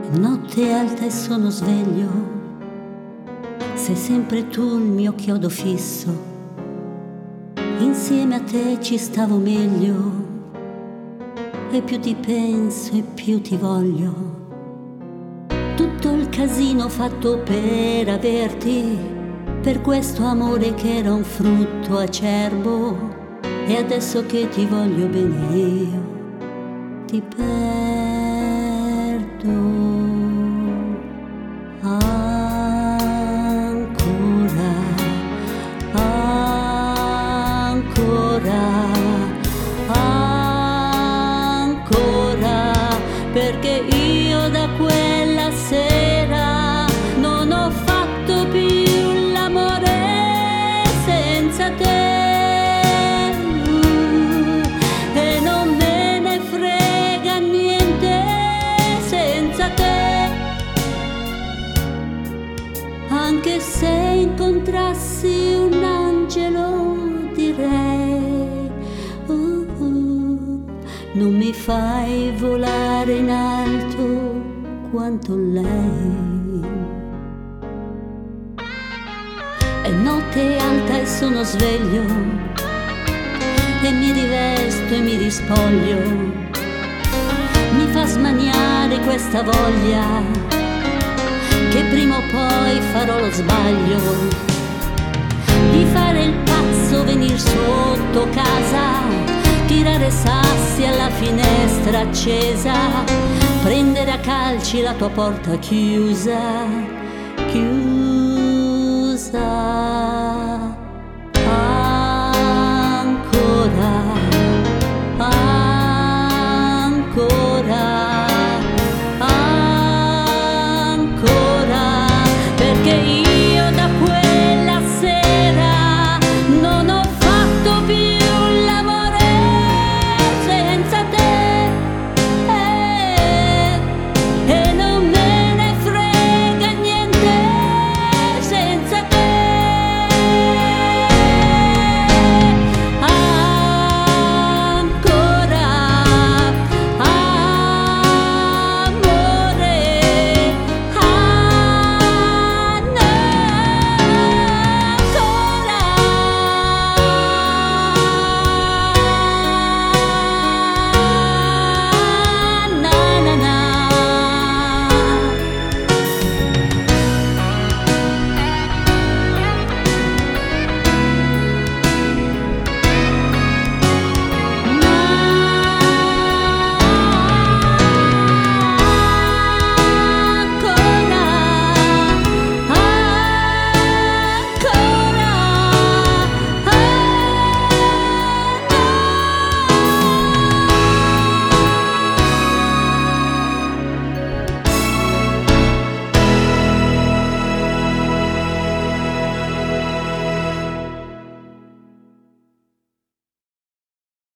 Notte alta e sono sveglio, sei sempre tu il mio chiodo fisso, insieme a te ci stavo meglio, e più ti penso e più ti voglio. Tutto il casino fatto per averti, per questo amore che era un frutto acerbo, e adesso che ti voglio bene io ti perdo. Perché io da quella sera non ho fatto più l'amore senza te, e non me ne frega niente senza te. Anche se incontrassi un angelo direi non mi fai volare in alto quanto lei. È notte alta e sono sveglio, e mi rivesto e mi rispoglio. Mi fa smaniare questa voglia che prima o poi farò lo sbaglio di fare il pazzo, venir sotto casa, tirare sassi alla finestra accesa, prendere a calci la tua porta chiusa, chiusa.